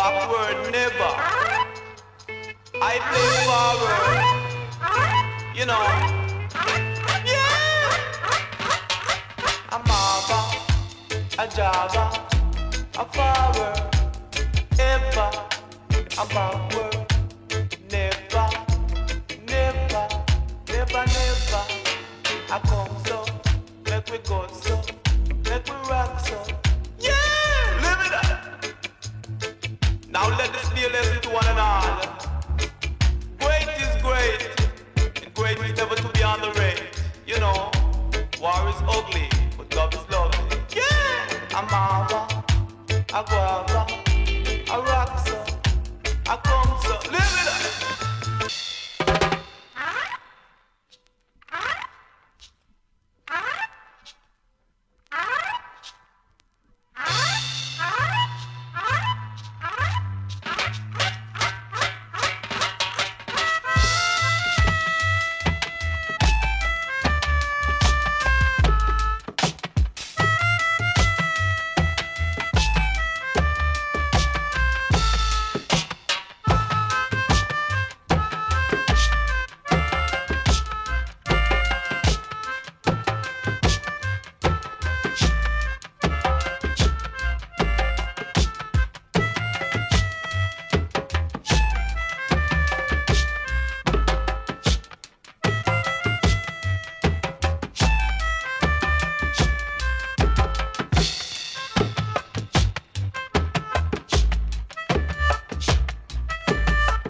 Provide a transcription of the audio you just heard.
backward never. I play forward. You know. Yeah. I'm Ava, a Java, a forward, ever, a backward, never, never, never, never. I come so, make we go so, make we rock so. Yeah, live it up. Now let this be a lesson to one and all. Great is great, and great is never to be on the rate. You know, war is ugly, but love is lovely. Yeah, I'm Ava, a guava, a rock so, I come so, live it up.